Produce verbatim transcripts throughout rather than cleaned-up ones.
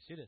Seated.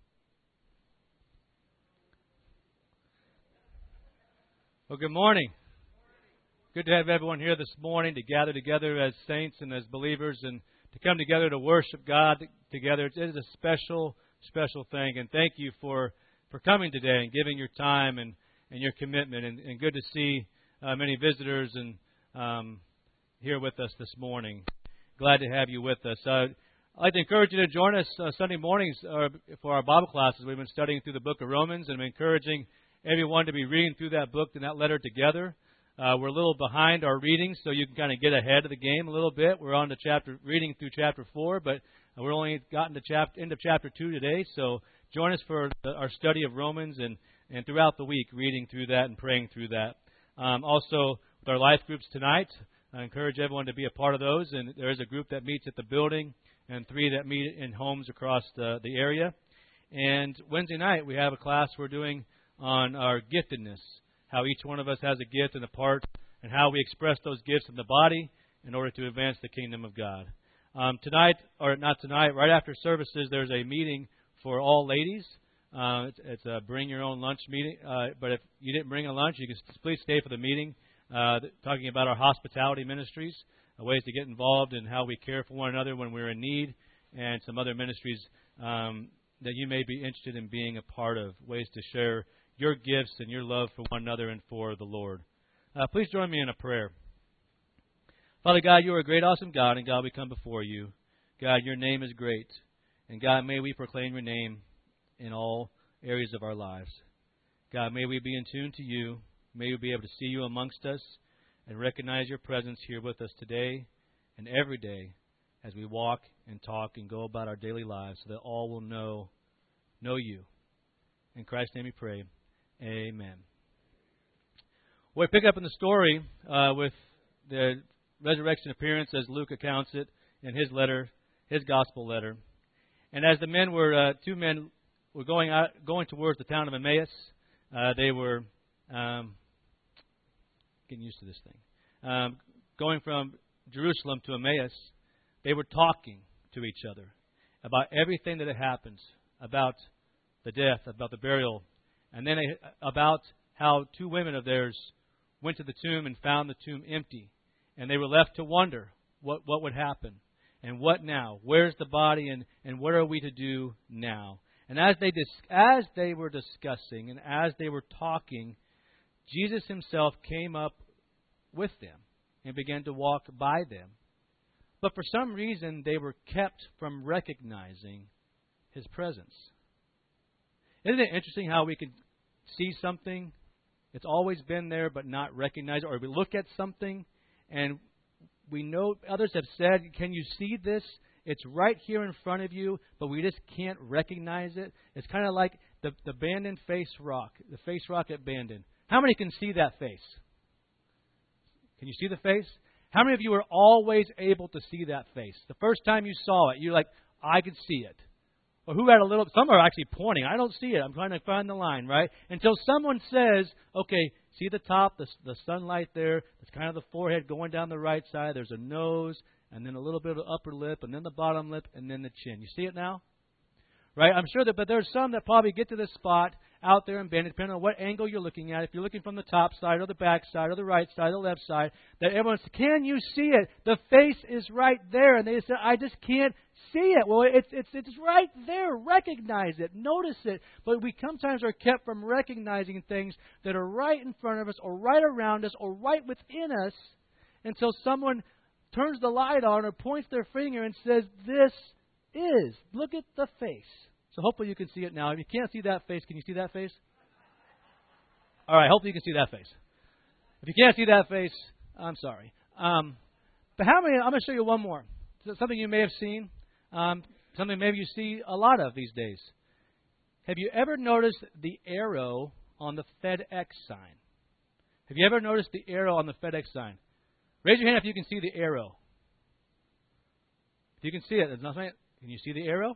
Well, good morning. Good to have everyone here this morning to gather together as saints and as believers and to come together to worship God together. It is a special, special thing. And thank you for, for coming today and giving your time and, and your commitment. And, and good to see uh, many visitors and um, here with us this morning. Glad to have you with us. Uh, I'd like to encourage you to join us uh, Sunday mornings uh, for our Bible classes. We've been studying through the book of Romans, and I'm encouraging everyone to be reading through that book and that letter together. Uh, we're a little behind our reading, so you can kind of get ahead of the game a little bit. We're on to chapter reading through chapter four, but we're only gotten to chapter end of chapter two today. So join us for the, our study of Romans and, and throughout the week, reading through that and praying through that. Um, also, with our life groups tonight, I encourage everyone to be a part of those. And there is a group that meets at the building and three that meet in homes across the, the area. And Wednesday night, we have a class we're doing on our giftedness, how each one of us has a gift and a part, and how we express those gifts in the body in order to advance the kingdom of God. Um, tonight, or not tonight, right after services, there's a meeting for all ladies. Uh, it's, it's a bring your own lunch meeting. Uh, but if you didn't bring a lunch, you can please stay for the meeting, uh, talking about our hospitality ministries, uh, ways to get involved and how we care for one another when we're in need, and some other ministries um, that you may be interested in being a part of, ways to share your gifts and your love for one another and for the Lord. Uh, please join me in a prayer. Father God, you are a great, awesome God, and God, we come before you. God, your name is great, and God, may we proclaim your name in all areas of our lives. God, may we be in tune to you. May we be able to see you amongst us and recognize your presence here with us today and every day as we walk and talk and go about our daily lives so that all will know, know you. In Christ's name we pray. Amen. Well, we pick up in the story uh, with the resurrection appearance as Luke accounts it in his letter, his gospel letter. And as the men were, uh, two men were going out, going towards the town of Emmaus, uh, they were um, getting used to this thing. Um, going from Jerusalem to Emmaus, they were talking to each other about everything that had happened, about the death, about the burial, and then about how two women of theirs went to the tomb and found the tomb empty. And they were left to wonder what, what would happen. And what now? Where's the body and, and what are we to do now? And as they dis- as they were discussing and as they were talking, Jesus himself came up with them and began to walk by them. But for some reason, they were kept from recognizing his presence. Isn't it interesting how we can see something, it's always been there but not recognize it, or we look at something and we know, others have said, can you see this? It's right here in front of you, but we just can't recognize it. It's kind of like the, the Bandon face rock, the face rock at Bandon. How many can see that face? Can you see the face? How many of you are always able to see that face? The first time you saw it, you're like, I could see it. Or who had a little, some are actually pointing. I don't see it. I'm trying to find the line, right? Until someone says, okay, see the top, the, the sunlight there. It's kind of the forehead going down the right side. There's a nose, and then a little bit of the upper lip, and then the bottom lip, and then the chin. You see it now? Right? I'm sure that, but there's some that probably get to this spot out there in Bandon, depending on what angle you're looking at. If you're looking from the top side or the back side or the right side or the left side, that everyone says, can you see it? The face is right there. And they say, I just can't see it. Well, it's it's it's right there. Recognize it. Notice it. But we sometimes are kept from recognizing things that are right in front of us or right around us or right within us until someone turns the light on or points their finger and says, this is. Look at the face. So hopefully you can see it now. If you can't see that face, can you see that face? All right, hopefully you can see that face. If you can't see that face, I'm sorry. Um, but how many, I'm going to show you one more. Something you may have seen, um, something maybe you see a lot of these days. Have you ever noticed the arrow on the FedEx sign? Have you ever noticed the arrow on the FedEx sign? Raise your hand if you can see the arrow. If you can see it, there's nothing. Can you see the arrow?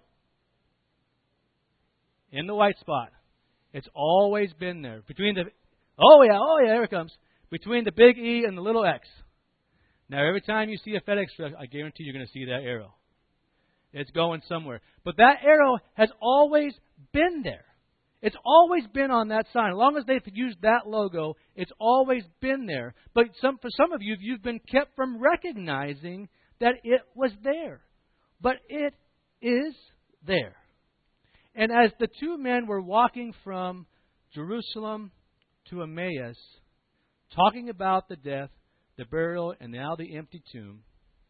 In the white spot. It's always been there. Between the, oh yeah, oh yeah, here it comes. Between the big E and the little X. Now every time you see a FedEx truck, I guarantee you're going to see that arrow. It's going somewhere. But that arrow has always always been there. It's always been on that sign. As long as they've used that logo, it's always been there. But some, for some of you, you've been kept from recognizing that it was there. But it is there. And as the two men were walking from Jerusalem to Emmaus, talking about the death, the burial, and now the empty tomb,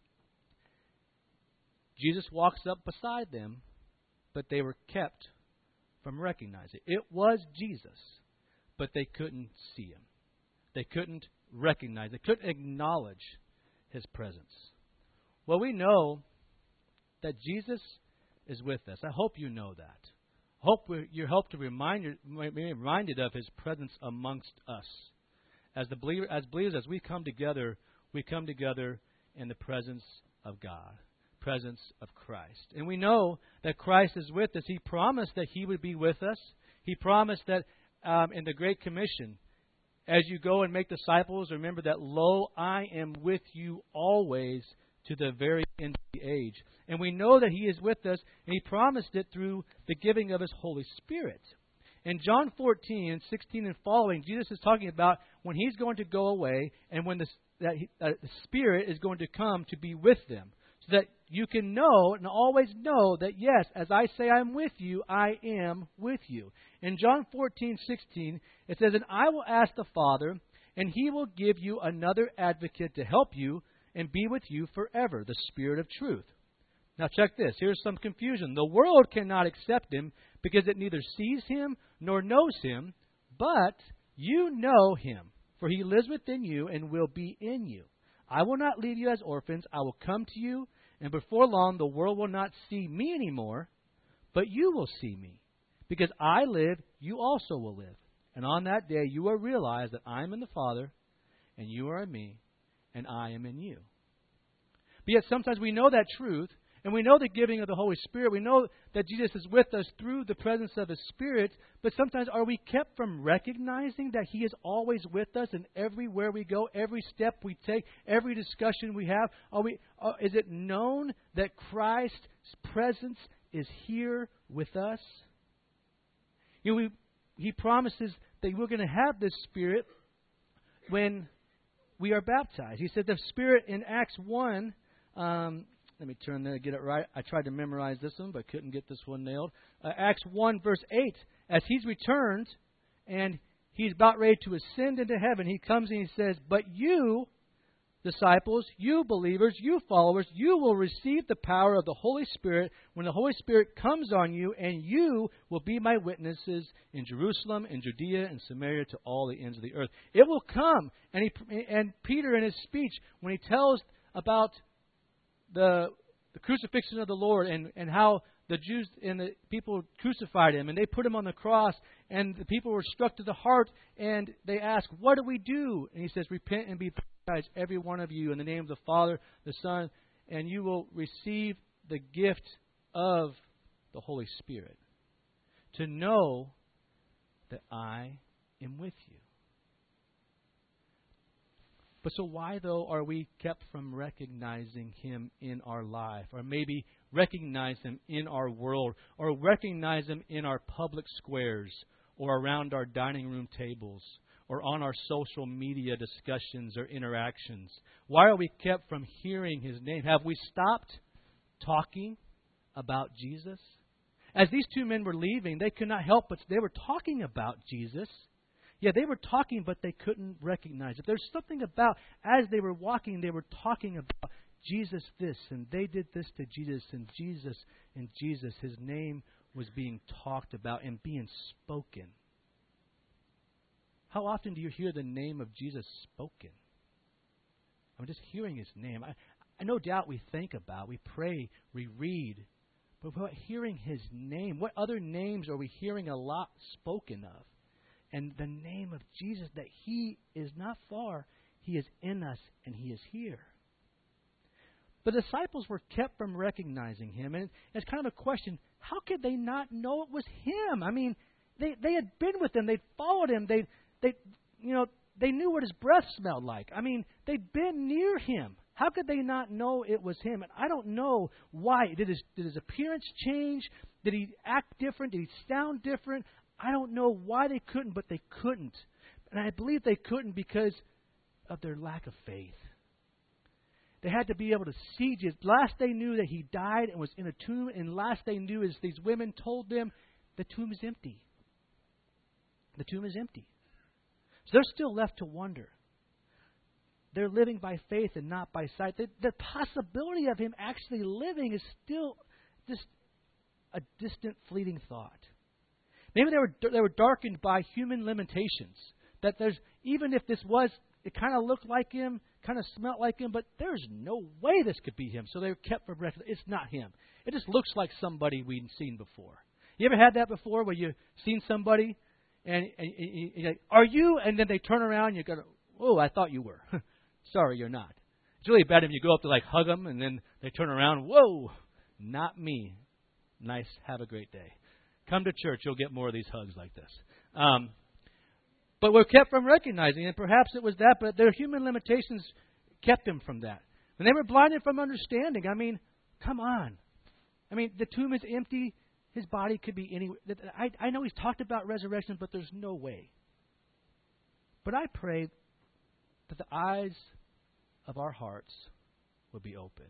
Jesus walks up beside them, but they were kept from recognizing it. It was Jesus, but they couldn't see him. They couldn't recognize, they couldn't acknowledge his presence. Well, we know that Jesus is with us. I hope you know that. I hope you hope to remind you, be reminded of his presence amongst us. As the believer, as believers, as we come together, we come together in the presence of God, presence of Christ. And we know that Christ is with us. He promised that he would be with us. He promised that um, in the Great Commission, as you go and make disciples, remember that, lo, I am with you always to the very end of the age. And we know that he is with us, and he promised it through the giving of his Holy Spirit. In John fourteen, sixteen and following, Jesus is talking about when he's going to go away and when the, that he, uh, the Spirit is going to come to be with them. So that you can know and always know that, yes, as I say I'm with you, I am with you. In John fourteen, sixteen, it says, and I will ask the Father, and he will give you another advocate to help you and be with you forever, the Spirit of truth. Now check this. Here's some confusion. The world cannot accept him because it neither sees him nor knows him, but you know him, for he lives within you and will be in you. I will not leave you as orphans. I will come to you, and before long the world will not see me anymore, but you will see me. Because I live, you also will live. And on that day you will realize that I am in the Father, and you are in me, and I am in you. But yet sometimes we know that truth, and we know the giving of the Holy Spirit. We know that Jesus is with us through the presence of his Spirit. But sometimes are we kept from recognizing that he is always with us and everywhere we go, every step we take, every discussion we have? Are we? Uh, is it known that Christ's presence is here with us? You know, we, he promises that we're going to have this Spirit when we are baptized. He said the Spirit in Acts one... Um, Let me turn there and get it right. I tried to memorize this one, but couldn't get this one nailed. Uh, Acts one, verse eight. As he's returned and he's about ready to ascend into heaven, he comes and he says, but you, disciples, you believers, you followers, you will receive the power of the Holy Spirit when the Holy Spirit comes on you, and you will be my witnesses in Jerusalem, in Judea, and Samaria, to all the ends of the earth. It will come. And, he, and Peter, in his speech, when he tells about The, the crucifixion of the Lord and, and how the Jews and the people crucified him and they put him on the cross, and the people were struck to the heart, and they asked, what do we do? And he says, repent and be baptized, every one of you, in the name of the Father, the Son, and you will receive the gift of the Holy Spirit, to know that I am with you. But so why, though, are we kept from recognizing him in our life? Or maybe recognize him in our world? Or recognize him in our public squares? Or around our dining room tables? Or on our social media discussions or interactions? Why are we kept from hearing his name? Have we stopped talking about Jesus? As these two men were leaving, they could not help but they were talking about Jesus. Yeah, they were talking, but they couldn't recognize it. There's something about, as they were walking, they were talking about Jesus this, and they did this to Jesus, and Jesus, and Jesus. His name was being talked about and being spoken. How often do you hear the name of Jesus spoken? I'm just hearing his name. I, I no doubt we think about, we pray, we read, but what hearing his name? What other names are we hearing a lot spoken of? And the name of Jesus, that he is not far, he is in us, and he is here. The disciples were kept from recognizing him. And it's kind of a question, how could they not know it was him? I mean, they, they had been with him. They'd followed him. They, they, you know, they knew what his breath smelled like. I mean, they'd been near him. How could they not know it was him? And I don't know why. Did his, did his appearance change? Did he act different? Did he sound different? I don't know why they couldn't, but they couldn't. And I believe they couldn't because of their lack of faith. They had to be able to see Jesus. Last they knew that he died and was in a tomb, and last they knew is these women told them the tomb is empty. The tomb is empty. So they're still left to wonder. They're living by faith and not by sight. The, the possibility of him actually living is still just a distant, fleeting thought. Maybe they were they were darkened by human limitations. That there's even if this was, it kind of looked like him, kind of smelled like him, but there's no way this could be him. So they were kept from recognition. It's not him. It just looks like somebody we'd seen before. You ever had that before, where you've seen somebody and, and, and you're like, "Are you?" And then they turn around and you go, "Oh, I thought you were." Sorry, you're not. It's really bad if you go up to like hug them and then they turn around. Whoa, not me. Nice. Have a great day. Come to church. You'll get more of these hugs like this. Um, but we're kept from recognizing it. Perhaps it was that, but their human limitations kept them from that. And they were blinded from understanding. I mean, come on. I mean, the tomb is empty. His body could be anywhere. I, I know he's talked about resurrection, but there's no way. But I pray that the eyes of our hearts will be open.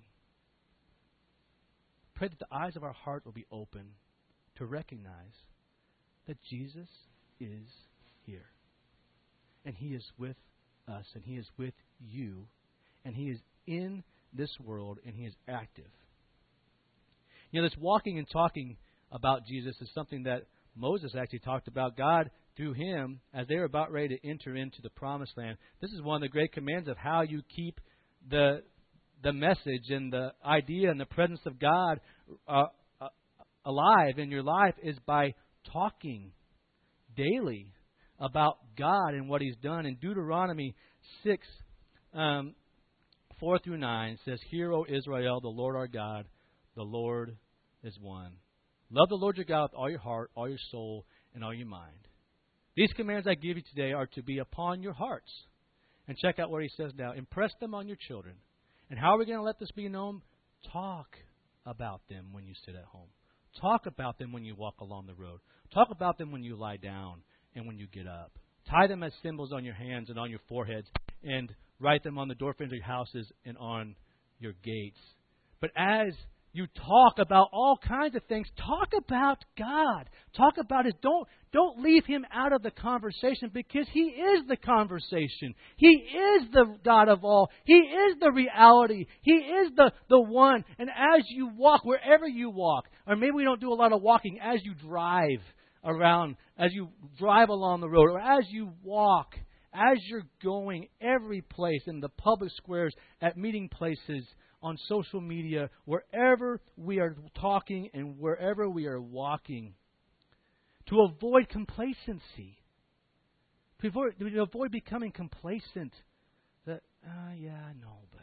Pray that the eyes of our heart will be open to recognize that Jesus is here. And he is with us, and he is with you, and he is in this world, and he is active. You know, this walking and talking about Jesus is something that Moses actually talked about. God, through him, as they were about ready to enter into the promised land, this is one of the great commands of how you keep the the message and the idea and the presence of God uh, uh, alive in your life is by talking daily about God and what he's done. In Deuteronomy six, um, four through nine, says, "Hear, O Israel, the Lord our God, the Lord is one. Love the Lord your God with all your heart, all your soul, and all your mind. These commands I give you today are to be upon your hearts." And check out what he says now. "Impress them on your children." And how are we going to let this be known? Talk about them when you sit at home. Talk about them when you walk along the road. Talk about them when you lie down and when you get up. Tie them as symbols on your hands and on your foreheads, and write them on the doorframes of your houses and on your gates. But as you talk about all kinds of things, talk about God. Talk about His. Don't, don't leave Him out of the conversation, because He is the conversation. He is the God of all. He is the reality. He is the, the one. And as you walk, wherever you walk, or maybe we don't do a lot of walking, as you drive around, as you drive along the road, or as you walk, as you're going every place, in the public squares, at meeting places, on social media, wherever we are talking and wherever we are walking, to avoid complacency, to avoid, to avoid becoming complacent. That, uh, yeah, I know, but...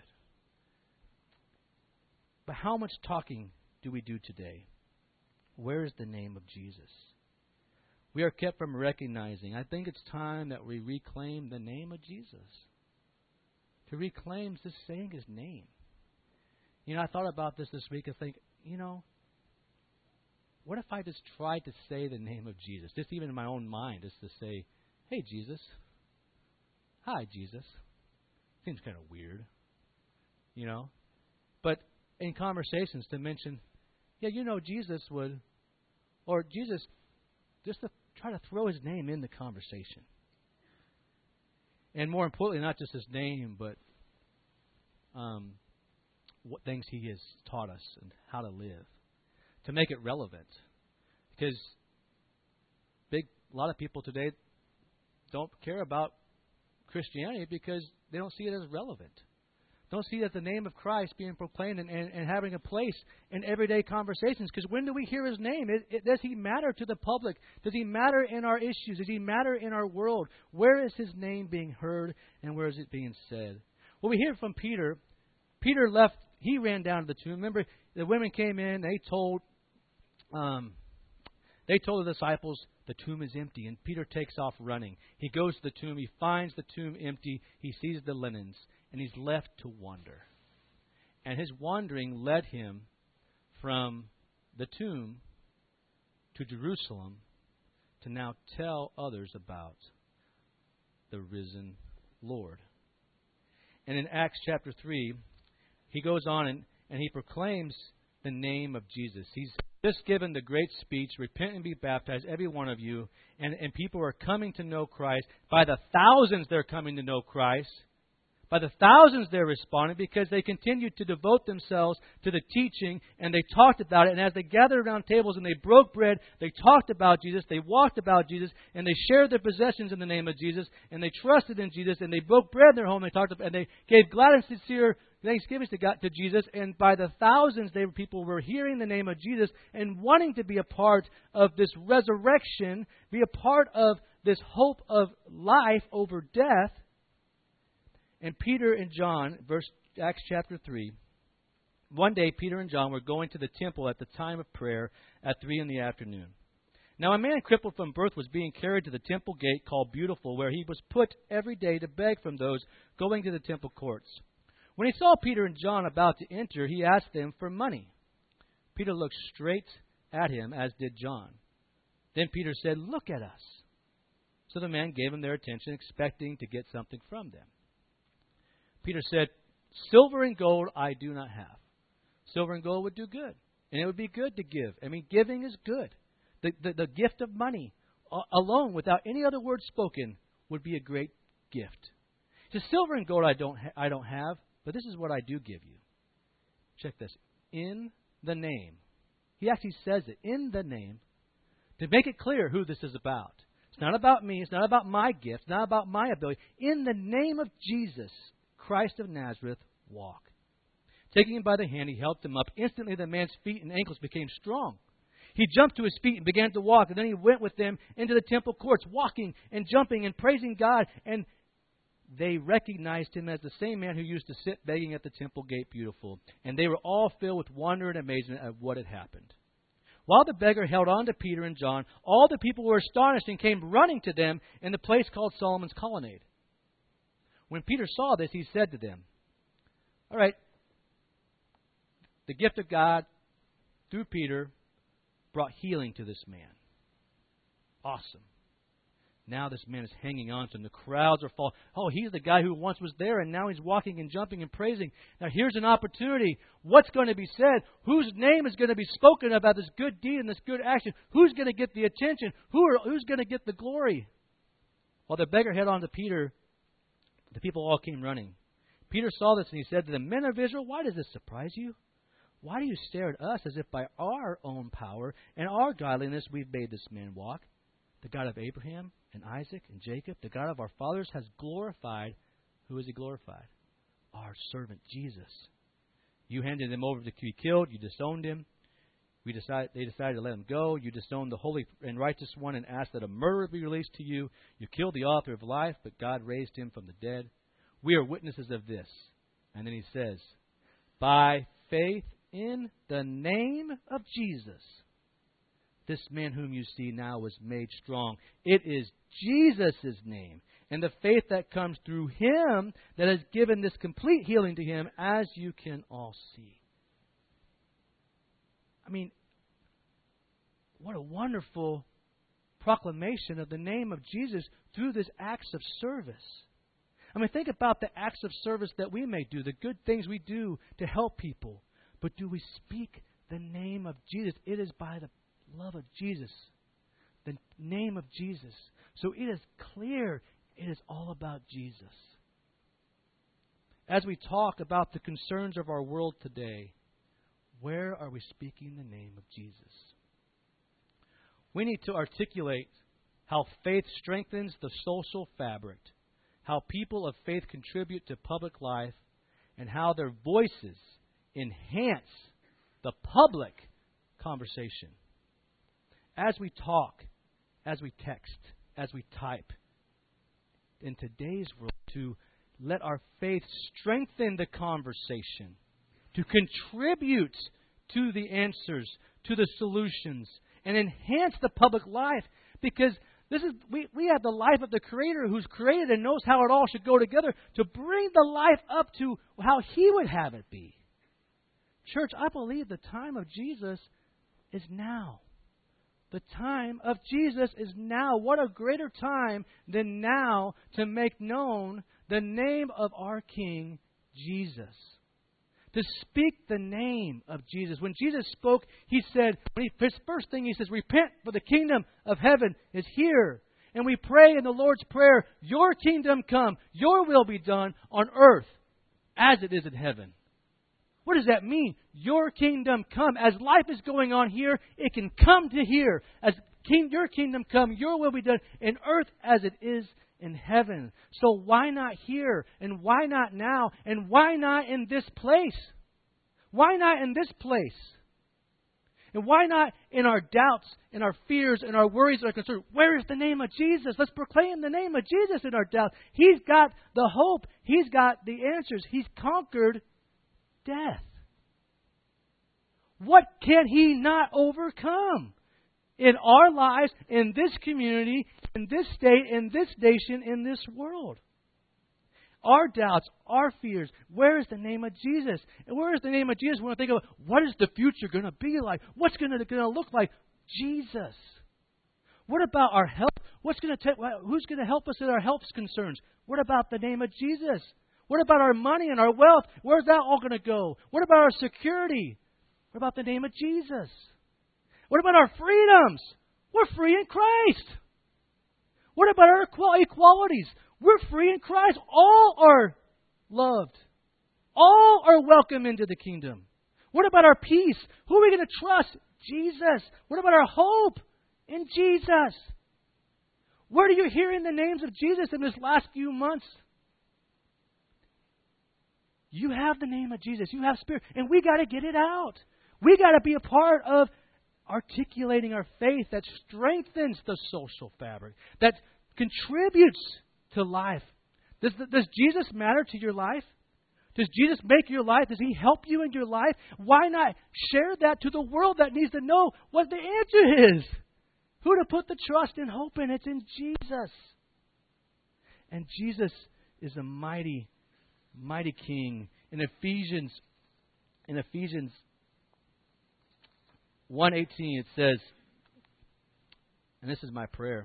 But how much talking do we do today? Where is the name of Jesus? We are kept from recognizing. I think it's time that we reclaim the name of Jesus. To reclaim just saying His name. You know, I thought about this this week. I think, you know, what if I just tried to say the name of Jesus? Just even in my own mind, just to say, "Hey, Jesus. Hi, Jesus." Seems kind of weird, you know. But in conversations to mention, yeah, you know, Jesus would, or Jesus, just to try to throw His name in the conversation. And more importantly, not just His name, but um, what things He has taught us and how to live, to make it relevant. Because big a lot of people today don't care about Christianity because they don't see it as relevant. Don't see that the name of Christ being proclaimed and, and, and having a place in everyday conversations. Because when do we hear His name? It, it, does He matter to the public? Does He matter in our issues? Does He matter in our world? Where is His name being heard and where is it being said? Well, we hear from Peter. Peter left. He ran down to the tomb. Remember, the women came in. They told, um, they told the disciples the tomb is empty, and Peter takes off running. He goes to the tomb. He finds the tomb empty. He sees the linens, and he's left to wonder. And his wandering led him from the tomb to Jerusalem to now tell others about the risen Lord. And in Acts chapter three, he goes on and, and he proclaims the name of Jesus. He's just given the great speech, repent and be baptized, every one of you. And, and people are coming to know Christ. By the thousands they're coming to know Christ. By the thousands they're responding because they continued to devote themselves to the teaching and they talked about it. And as they gathered around tables and they broke bread, they talked about Jesus, they walked about Jesus, and they shared their possessions in the name of Jesus, and they trusted in Jesus, and they broke bread in their home, and they talked about, and they gave glad and sincere thanksgivings to God, to Jesus. And by the thousands, they people were hearing the name of Jesus and wanting to be a part of this resurrection, be a part of this hope of life over death. And Peter and John, verse Acts chapter three, one day Peter and John were going to the temple at the time of prayer at three in the afternoon. Now a man crippled from birth was being carried to the temple gate called Beautiful, where he was put every day to beg from those going to the temple courts. When he saw Peter and John about to enter, he asked them for money. Peter looked straight at him, as did John. Then Peter said, "Look at us." So the man gave them their attention, expecting to get something from them. Peter said, "Silver and gold I do not have." Silver and gold would do good. And it would be good to give. I mean, giving is good. The, the, the gift of money uh, alone, without any other word spoken, would be a great gift. He says, "Silver and gold I don't, ha- I don't have, but this is what I do give you." Check this. In the name. He actually says it. In the name. To make it clear who this is about. It's not about me. It's not about my gift. It's not about my ability. In the name of Jesus, Christ of Nazareth, walk. Taking him by the hand, he helped him up. Instantly the man's feet and ankles became strong. He jumped to his feet and began to walk. And then he went with them into the temple courts, walking and jumping and praising God. And they recognized him as the same man who used to sit begging at the temple gate Beautiful. And they were all filled with wonder and amazement at what had happened. While the beggar held on to Peter and John, all the people were astonished and came running to them in the place called Solomon's Colonnade. When Peter saw this, he said to them, "All right, the gift of God through Peter brought healing to this man. Awesome. Now this man is hanging on to him. The crowds are falling. Oh, he's the guy who once was there, and now he's walking and jumping and praising. Now here's an opportunity. What's going to be said? Whose name is going to be spoken about this good deed and this good action? Who's going to get the attention? Who are, who's going to get the glory?" While the beggar held on to Peter, the people all came running. Peter saw this and he said to them, "Men of Israel, why does this surprise you? Why do you stare at us as if by our own power and our godliness we've made this man walk? The God of Abraham and Isaac and Jacob, the God of our fathers, has glorified." Who has he glorified? Our servant Jesus. You handed him over to be killed. You disowned him. We decided, they decided to let him go. You disowned the holy and righteous one and asked that a murderer be released to you. You killed the author of life, but God raised him from the dead. We are witnesses of this. And then he says, "By faith in the name of Jesus, this man whom you see now was made strong." It is Jesus' name and the faith that comes through him that has given this complete healing to him, as you can all see. I mean, what a wonderful proclamation of the name of Jesus through this acts of service. I mean, think about the acts of service that we may do, the good things we do to help people. But do we speak the name of Jesus? It is by the love of Jesus, the name of Jesus. So it is clear it is all about Jesus. As we talk about the concerns of our world today, where are we speaking the name of Jesus? We need to articulate how faith strengthens the social fabric, how people of faith contribute to public life, and how their voices enhance the public conversation. As we talk, as we text, as we type, in today's world, to let our faith strengthen the conversation, to contribute to the answers, to the solutions, and enhance the public life. Because this is we, we have the life of the Creator who's created and knows how it all should go together to bring the life up to how He would have it be. Church, I believe the time of Jesus is now. The time of Jesus is now. What a greater time than now to make known the name of our King, Jesus. To speak the name of Jesus. When Jesus spoke, He said, when he, his first thing He says, repent, for the kingdom of heaven is here. And we pray in the Lord's Prayer, your kingdom come, your will be done on earth as it is in heaven. What does that mean? Your kingdom come. As life is going on here, it can come to here. As king, your kingdom come, your will be done in earth as it is in heaven. So why not here? And why not now? And why not in this place? Why not in this place? And why not in our doubts, in our fears, in our worries, and our concerns? Where is the name of Jesus? Let's proclaim the name of Jesus in our doubts. He's got the hope. He's got the answers. He's conquered death. What can He not overcome in our lives, in this community, in this state, in this nation, in this world? Our doubts, our fears. Where is the name of Jesus? And where is the name of Jesus when I think of what is the future going to be like? What's going to, going to look like? Jesus. What about our health? What's going to take? Who's going to help us in our health concerns? What about the name of Jesus? What about our money and our wealth? Where's that all going to go? What about our security? What about the name of Jesus? What about our freedoms? We're free in Christ. What about our equalities? We're free in Christ. All are loved. All are welcome into the kingdom. What about our peace? Who are we going to trust? Jesus. What about our hope? In Jesus. Where are you hearing the names of Jesus in this last few months? You have the name of Jesus. You have Spirit. And we got to get it out. We got to be a part of articulating our faith that strengthens the social fabric, that contributes to life. Does, does Jesus matter to your life? Does Jesus make your life? Does He help you in your life? Why not share that to the world that needs to know what the answer is? Who to put the trust and hope in? It's in Jesus. And Jesus is a mighty, mighty King. In Ephesians, in Ephesians one eighteen, it says, and this is my prayer,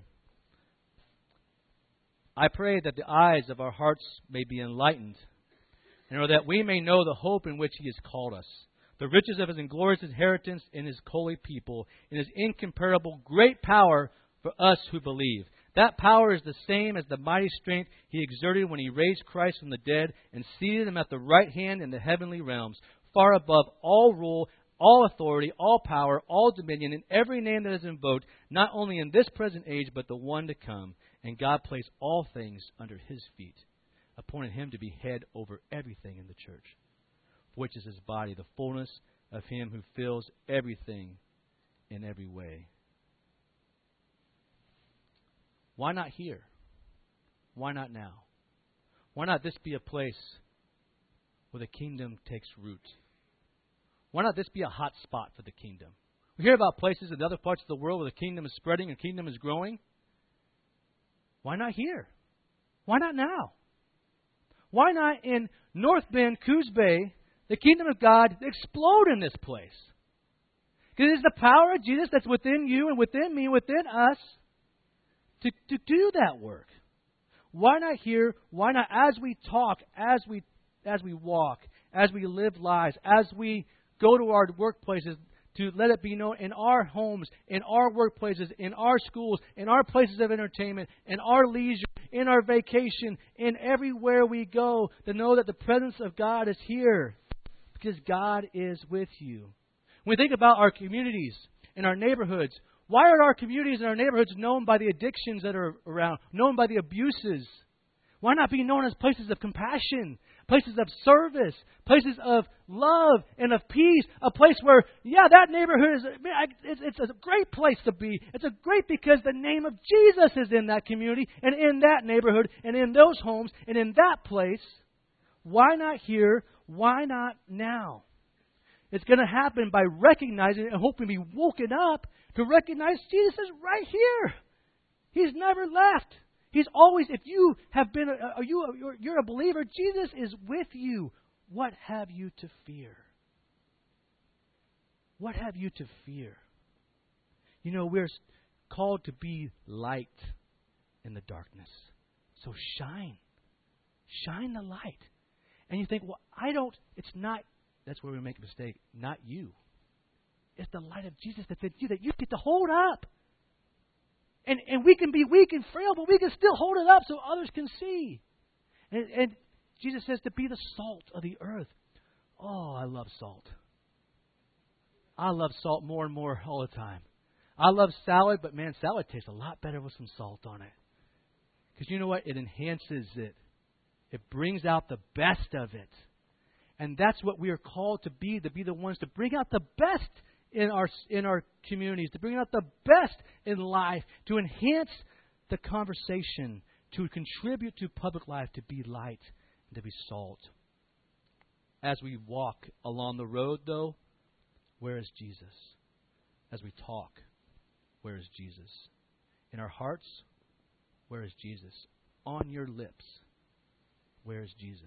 I pray that the eyes of our hearts may be enlightened, and that we may know the hope in which He has called us, the riches of His glorious inheritance in His holy people, in His incomparable great power for us who believe. That power is the same as the mighty strength He exerted when He raised Christ from the dead and seated Him at the right hand in the heavenly realms, far above all rule, all authority, all power, all dominion, and every name that is invoked, not only in this present age, but the one to come. And God placed all things under His feet, appointed Him to be head over everything in the church, which is His body, the fullness of Him who fills everything in every way. Why not here? Why not now? Why not this be a place where the kingdom takes root? Why not this be a hot spot for the kingdom? We hear about places in other parts of the world where the kingdom is spreading and the kingdom is growing. Why not here? Why not now? Why not in North Bend, Coos Bay, the kingdom of God explode in this place? Because it's the power of Jesus that's within you and within me and within us to, to do that work. Why not here? Why not as we talk, as we as we walk, as we live lives, as we go to our workplaces, to let it be known in our homes, in our workplaces, in our schools, in our places of entertainment, in our leisure, in our vacation, in everywhere we go, to know that the presence of God is here because God is with you. When we think about our communities and our neighborhoods, why are our communities and our neighborhoods known by the addictions that are around, known by the abuses? Why not be known as places of compassion, places of service, places of love and of peace, a place where, yeah, that neighborhood is it's, it's a great place to be. It's a great because the name of Jesus is in that community and in that neighborhood and in those homes and in that place. Why not here? Why not now? It's going to happen by recognizing and hoping to be woken up to recognize Jesus is right here. He's never left. He's always, if you have been, a, are you, you're, you're a believer, Jesus is with you. What have you to fear? What have you to fear? You know, we're called to be light in the darkness. So shine. Shine the light. And you think, well, I don't, it's not, that's where we make a mistake, not you. It's the light of Jesus that's in you that you get to hold up. And and we can be weak and frail, but we can still hold it up so others can see. And, and Jesus says to be the salt of the earth. Oh, I love salt. I love salt more and more all the time. I love salad, but man, salad tastes a lot better with some salt on it. Because you know what? It enhances it. It brings out the best of it. And that's what we are called to be, to be the ones to bring out the best in our in our communities, to bring out the best in life, to enhance the conversation, to contribute to public life, to be light and to be salt. As we walk along the road, though, where is Jesus? As we talk, where is Jesus? In our hearts, where is Jesus? On your lips, where is Jesus?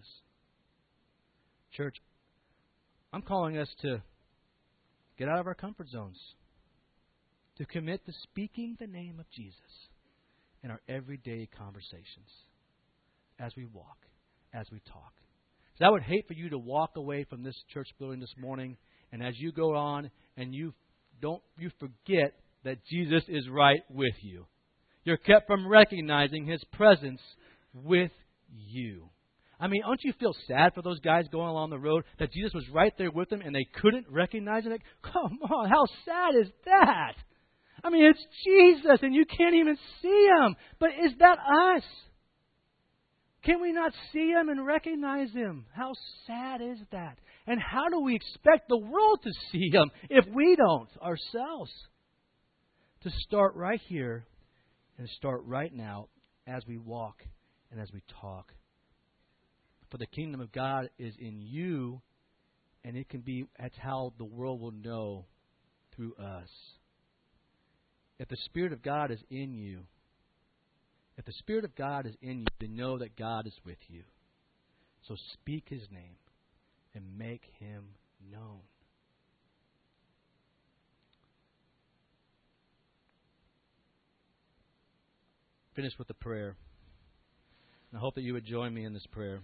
Church, I'm calling us to get out of our comfort zones, to commit to speaking the name of Jesus in our everyday conversations, as we walk, as we talk. So I would hate for you to walk away from this church building this morning, and as you go on, and you don't you forget that Jesus is right with you. You're kept from recognizing His presence with you. I mean, don't you feel sad for those guys going along the road that Jesus was right there with them and they couldn't recognize Him? Like, come on, how sad is that? I mean, it's Jesus and you can't even see Him. But is that us? Can we not see Him and recognize Him? How sad is that? And how do we expect the world to see Him if we don't ourselves? To start right here and start right now as we walk and as we talk. For the kingdom of God is in you, and it can be, that's how the world will know through us. If the Spirit of God is in you, if the Spirit of God is in you, then know that God is with you. So speak His name and make Him known. Finish with a prayer. And I hope that you would join me in this prayer.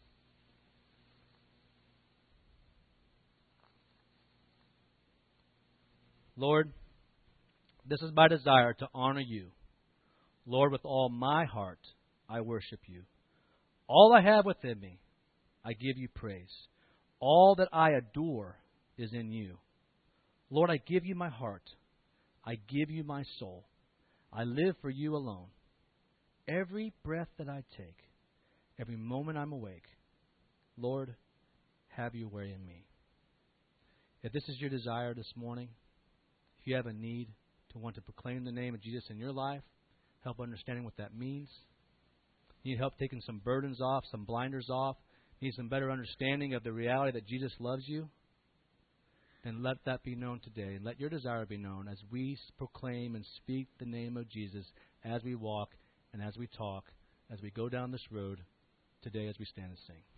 Lord, this is my desire to honor you. Lord, with all my heart, I worship you. All I have within me, I give you praise. All that I adore is in you. Lord, I give you my heart. I give you my soul. I live for you alone. Every breath that I take, every moment I'm awake, Lord, have your way in me. If this is your desire this morning, if you have a need to want to proclaim the name of Jesus in your life, help understanding what that means, need help taking some burdens off, some blinders off, need some better understanding of the reality that Jesus loves you, then let that be known today. And let your desire be known as we proclaim and speak the name of Jesus as we walk and as we talk, as we go down this road today as we stand and sing.